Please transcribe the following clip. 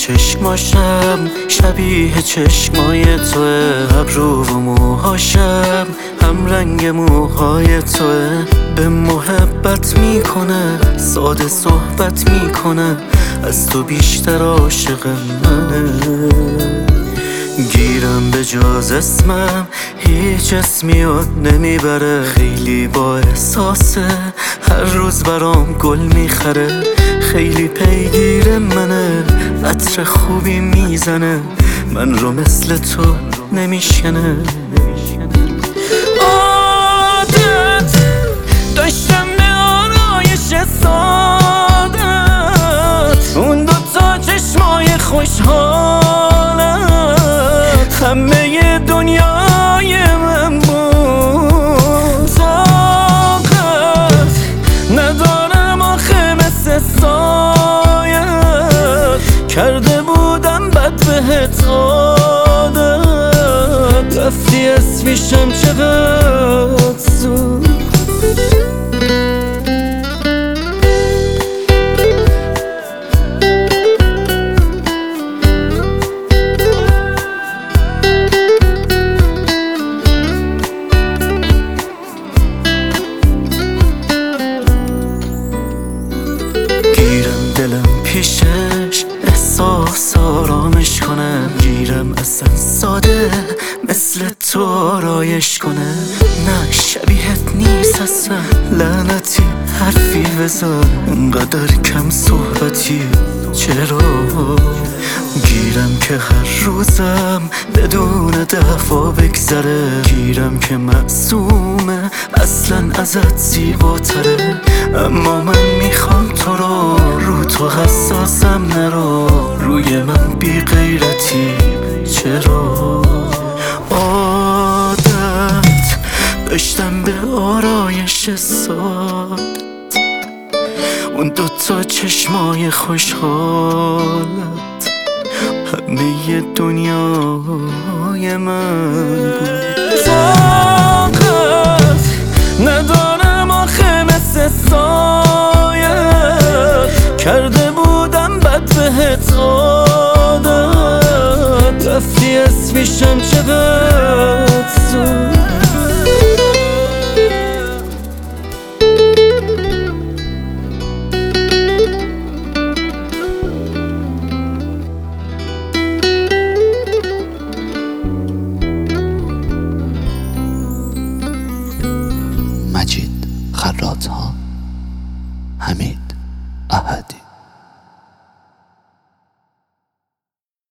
چشماشم شبیه چشمای توه، ابرو و موهاشم هم رنگ موهای توه. به محبت میکنه، ساده صحبت میکنه، از تو بیشتر عاشق منه. گیرم به جز اسمم هیچ اسمی یاد نمیبره، خیلی با احساسه، هر روز برام گل میخره. خیلی پیگیر منه، عطر خوبی میزنه، من رو مثل تو نمیشکنه. عادت داشتم به آرایش سادت، اون دوتا چشمای خوشحالت، همه دنیای من بود. طاقت ندارم آخه مثل سایت، کرده بودم بد بهت عادت، رفتی اسمیشم چقدر زود. گیرم دلم پیشش احساس آرامش کنم، گیرم اصلا ساده مثل تو آرایش کنه. نه شبیهت نیست اصلا، لعنتی حرفی بزن، انقدر کم صحبتی چرا؟ گیرم که هر روزم بدون دفعه بگذره، گیرم که معصومه اصلا ازت زیباتره. اما من میخوام تو رو تو حساسم نرو، روی من بی غیرتی چرا؟ عادت داشتم به آرایش سادت، اون دوتا چشمای خوشحالت، همه دنیای من بود. طاقت ندارم آخه مثل سایت، کرده بودم بد بهت عادت، رفتی اسمیشم چقدر زود. مجید خراط‌ها، حمید احدی.